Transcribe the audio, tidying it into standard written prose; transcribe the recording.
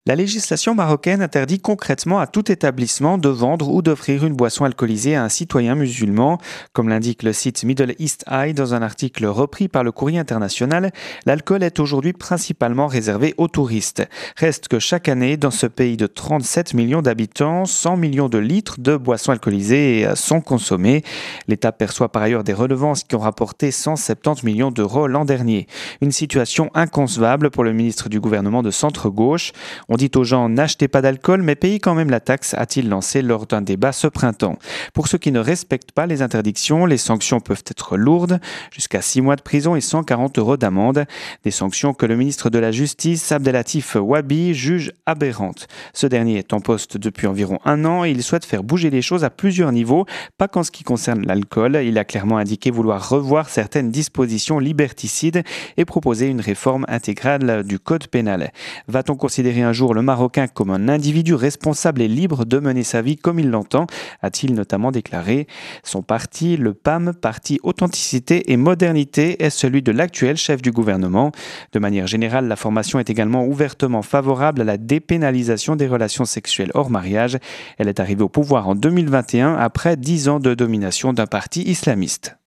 La législation marocaine interdit concrètement à tout établissement de vendre ou d'offrir une boisson alcoolisée à un citoyen musulman. Comme l'indique le site Middle East Eye dans un article repris par le Courrier international, l'alcool est aujourd'hui principalement réservé aux touristes. Reste que chaque année, dans ce pays de 37 millions d'habitants, 100 millions de litres de boissons alcoolisées sont consommés. L'État perçoit par ailleurs des redevances qui ont rapporté 170 millions d'euros l'an dernier. Une situation inconcevable pour le ministre du gouvernement de centre-gauche. On dit aux gens n'achetez pas d'alcool, mais payez quand même la taxe, a-t-il lancé lors d'un débat ce printemps. Pour ceux qui ne respectent pas les interdictions, les sanctions peuvent être lourdes, jusqu'à 6 mois de prison et 140 euros d'amende. Des sanctions que le ministre de la Justice, Abdelatif Wabi, juge aberrantes. Ce dernier est en poste depuis environ un an et il souhaite faire bouger les choses à plusieurs niveaux, pas qu'en ce qui concerne l'alcool. Il a clairement indiqué vouloir revoir certaines dispositions liberticides et proposer une réforme intégrale du code pénal. Va-t-on considérer un jour le Marocain comme un individu responsable et libre de mener sa vie comme il l'entend, a-t-il notamment déclaré. Son parti, le PAM, Parti Authenticité et Modernité, est celui de l'actuel chef du gouvernement. De manière générale, la formation est également ouvertement favorable à la dépénalisation des relations sexuelles hors mariage. Elle est arrivée au pouvoir en 2021 après 10 ans de domination d'un parti islamiste.